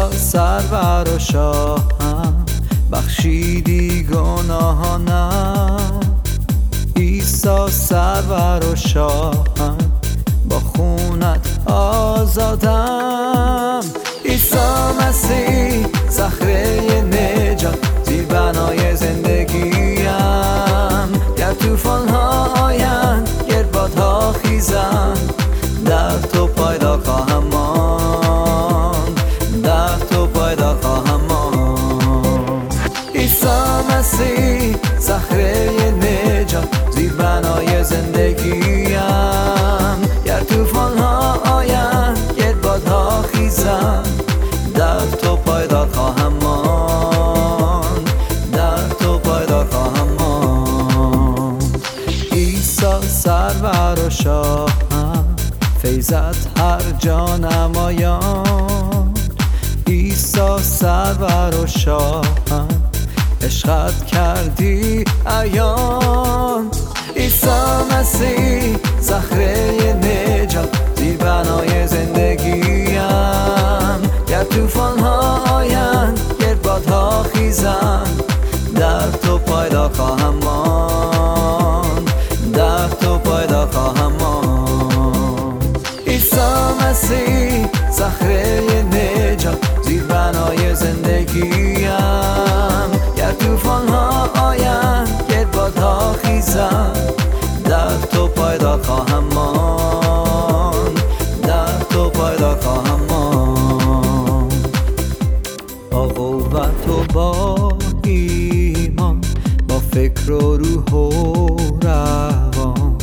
سرور و شاهم، بخشیدی گناهانم. عیسی سرور و شاهم، با خونت آزادم. عیسی مسیح صخره نجات، زیربنای زندگیم. گر طوفان ها آیند، گردبادها خیزند، در تو پایدار خواهم ماند، در تو پایدار خواهم ماند. عیسی مسیح صخره نجات، زیربنای زندگیم. گر طوفان ها آیند، گردبادها خیزند، در تو پایدار خواهم ماند، در تو پایدار خواهم ماند. عیسی سرور و شاهم، فیضت هر جا نمایان. عیسی سرور و شاهم، عشقت کردی عیان. عیسی مسیح صخره نجات، زیربنای زندگیم. گر طوفان ها آیند، گردبادها خیزند، در تو پایدار خواهم ماند، در تو پایدار خواهم ماند. عیسی مسیح صخره نجات، زیربنای زندگیم. گر طوفان ها آیند، گردبادها خیزند، در تو پایدار خواهم ماند، در تو پایدار خواهم ماند. با قوت و با ایمان، با فکر و روح و روان،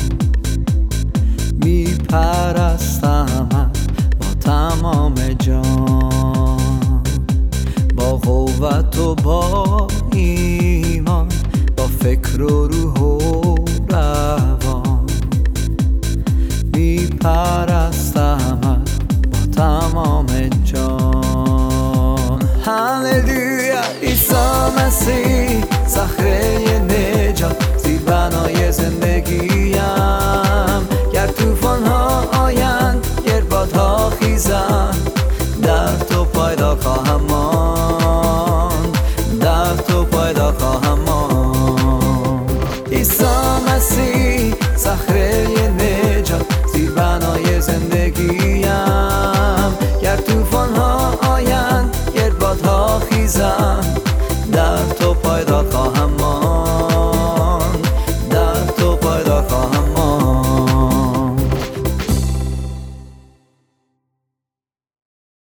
میپرستمت با تمام جان. با قوت و با ایمان، با فکر و روح و روان، میپرستمت با تمام جان. هللویا. عیسی مسیح صخره نجات، زیربنای زندگیم. گر طوفان ها آیند، گردبادها خیزند، در تو پایدار خواهم ماند، در تو پایدار خواهم ماند. عیسی مسیح صخره نجات، زیربنای زندگیم. گر طوفان ها آیند، گردبادها خیزند،